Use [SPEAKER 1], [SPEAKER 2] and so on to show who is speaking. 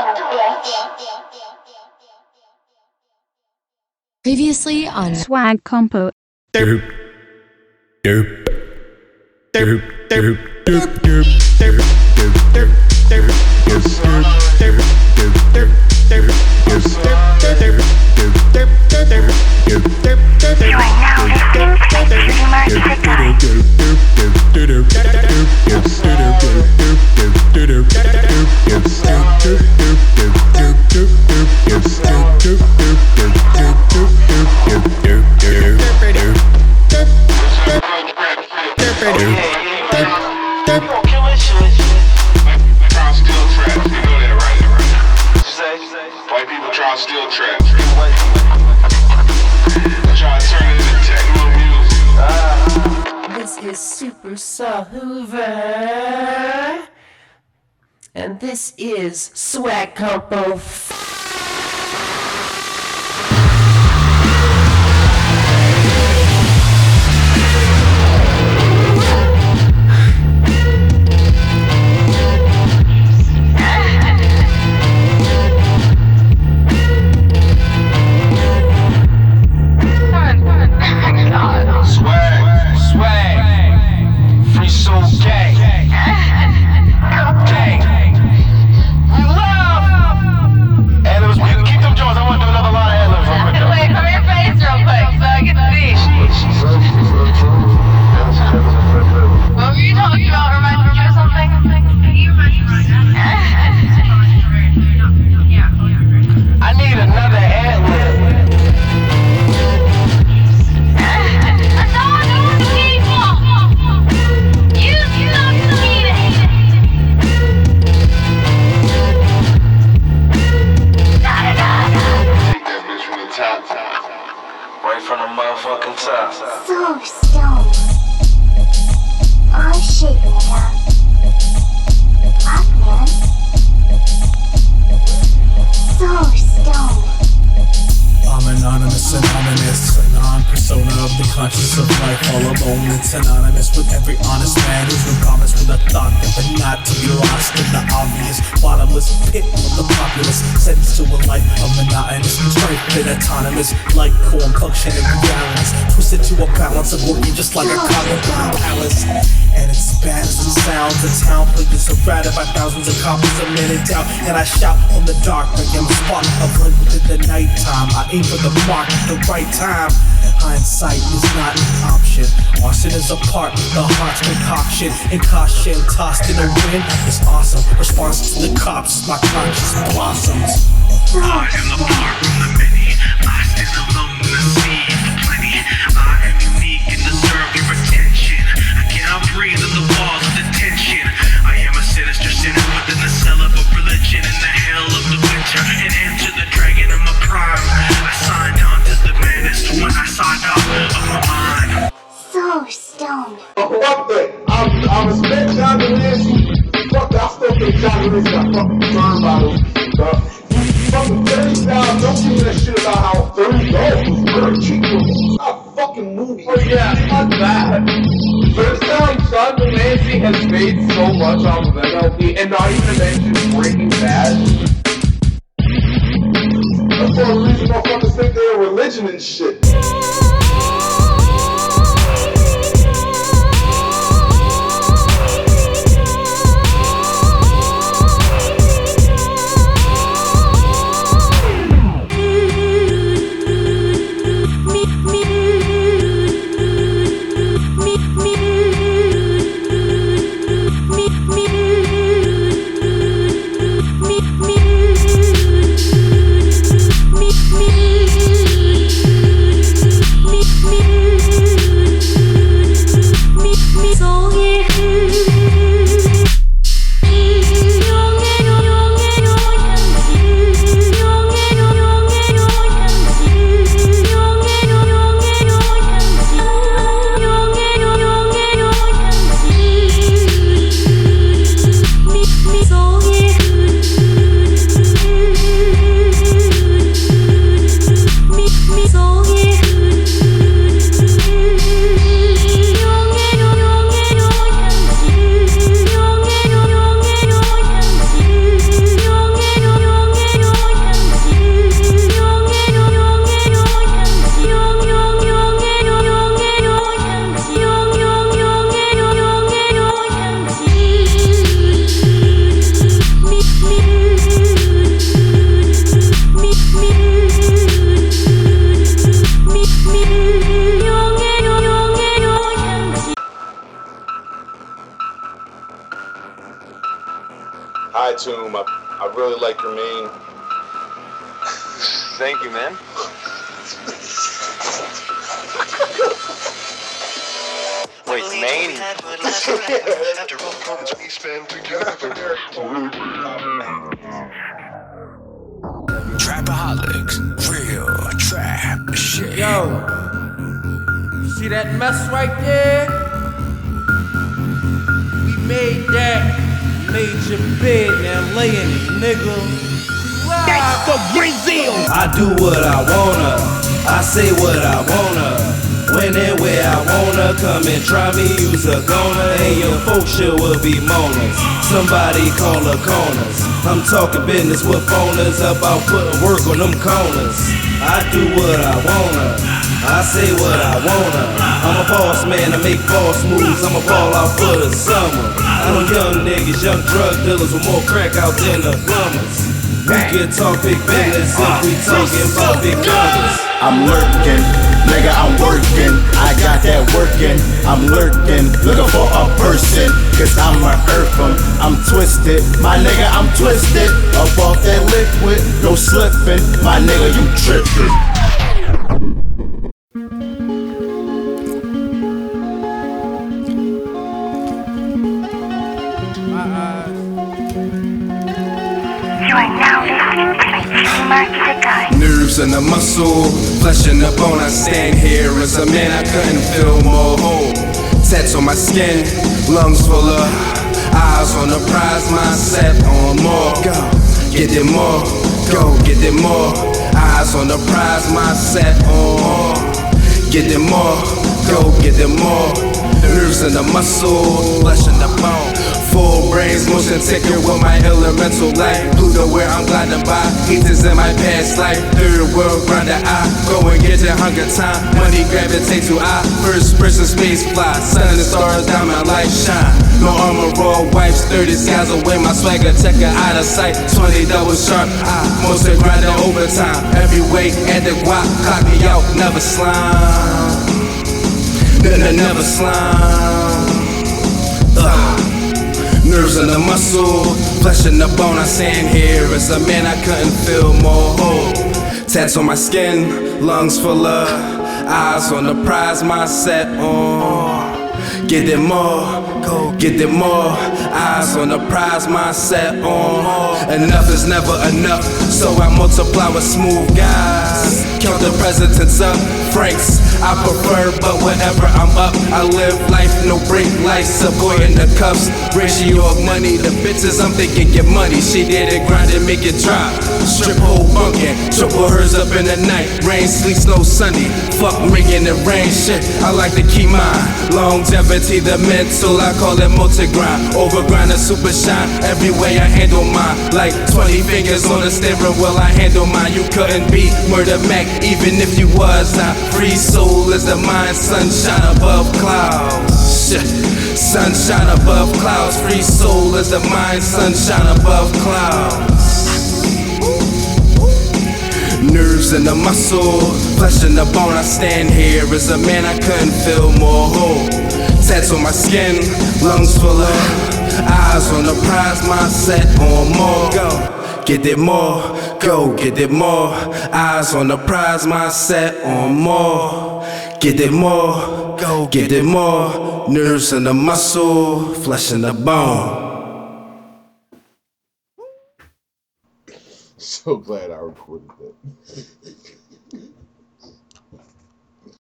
[SPEAKER 1] Previously on
[SPEAKER 2] Swag Compo.
[SPEAKER 3] Derp. Derp. Derp. Derp. Derp. Derp. Derp. Derp. Derp.
[SPEAKER 4] White people try to steal traps. Try to turn it into techno music.
[SPEAKER 5] This is Super Hoover, and this is Swag Compo.
[SPEAKER 4] Right from the motherfucking top.
[SPEAKER 6] So stoned. I'm shaping it up. Fuck, man. So stoned.
[SPEAKER 7] I'm anonymous, a non-persona of the conscience of life, all alone and synonymous with every honest man who's in comments with a thought that they're not to be lost in the obvious bottomless pit of the populace, sentenced to a life of monotonous, strength and autonomous, like corn functioning realities, twisted to a balance of working just like a common palace. And it's bad as it sounds, the town places surrounded by thousands of copies a minute down, and I shout from the dark, I am a spark, a blend within the nighttime. I aim for the mark at the right time. Hindsight is not an option. Arson is a part of the heart's concoction. And caution tossed in the wind is awesome. Response to the cops, my conscience blossoms.
[SPEAKER 6] I
[SPEAKER 8] am the part from the many. I stand alone in the sea for plenty. I am unique and deserve your attention. I cannot breathe in the walls of detention. I am a sinister sinner within the cell of a religion in the hell of the winter. And enter the dragon of my prime. I signed on to the madness when I signed off of my mind.
[SPEAKER 6] So stoned.
[SPEAKER 9] Fuck that. I respect John Delancey. Fuck that. I still think John Delancey got fucking burn bottles. Fucking 30 down. Don't give me that shit about how 30 dollars was very cheap. It's not a fucking movie.
[SPEAKER 10] Oh yeah, it's not bad. First time John Delancey has made so much off of MLB, and not even to mention Breaking Bad.
[SPEAKER 9] That's the only reason motherfuckers think they're a religion and shit.
[SPEAKER 6] Me
[SPEAKER 9] Hi, Tomb. I really like your mane.
[SPEAKER 4] Thank you, man. Wait, Maine?
[SPEAKER 3] Trapaholics, real trap shit.
[SPEAKER 2] Yo, you see that mess right there? We made that major bid, now lay in it, nigga. That's the Brazil. I do what I wanna, I say what I wanna. When and where I wanna, come and try me, use a goner. And your folks sure will be moaners. Somebody call the corners. I'm talking business with phoners about putting work on them corners. I do what I wanna, I say what I wanna. I'm a boss man, I make boss moves. I'm a ball out for the summer. I know young niggas, young drug dealers with more crack out than the plumbers. We can talk big business if we talking about big numbers.
[SPEAKER 11] I'm lurking, nigga, I'm working. I got that working, I'm lurking, looking for a person, cause I'ma earth 'em. I'm twisted, my nigga, I'm twisted. Up off that liquid, no slipping, my nigga, you tripping.
[SPEAKER 6] You are now listening to Mark the Guy.
[SPEAKER 12] Nerves in the muscle, flesh in the bone. I stand here as a man, I couldn't feel more whole. Tats on my skin, lungs full of eyes on the prize, mindset on more. Go, get it more, go, get it more. Eyes on the prize, mindset on more. Get it more, go, get it more. Nerves in the muscle, flesh in the bone. Full brains, motion ticket with my elemental light. Pluto where I'm gliding by, heaters in my past life. Third world grinder, I go and get your hunger time. Money gravitate to I, first person space fly. Sun and the stars, diamond light shine. No armor, raw wipes, 30 skies away. My swagger checker out of sight, 20 double sharp. I mostly grinder overtime. Every weight at the guap, clock me out, never slime. Never slime. Nerves in the muscle, flesh in the bone. I stand here as a man, I couldn't feel more whole. Tats on my skin, lungs full of eyes on the prize, mindset on. Get it more, go get it more. Eyes on the prize, mindset on. Enough is never enough, so I multiply with smooth guys. Count the presidents up, Franks I prefer, but whenever I'm up, I live life, no break lights, a boy in the cuffs. Ratio of money, the bitches I'm thinking get money. She did it, grind it, make it drop. Strip hole bunkin', triple hers up in the night. Rain, sleet, snow, sunny. Fuck making it rain, shit. I like to keep mine. Longevity, the mental, I call it multi-grind. Overgrind and super shine, every way I handle mine. Like 20 fingers on the steering wheel, I handle mine. You couldn't be Murder Mac, even if you was. I free soul is the mind, sunshine above clouds. Shit. Sunshine above clouds, free soul is the mind, sunshine above clouds. Nerves in the muscle, flesh in the bone. I stand here as a man, I couldn't feel more whole. Tats on my skin, lungs full of eyes on the prize, mindset on more. Go, get it more, go, get it more. Eyes on the prize, mindset on more. Get it more, go, get it more. Nerves in the muscle, flesh in the bone.
[SPEAKER 9] So glad I recorded that.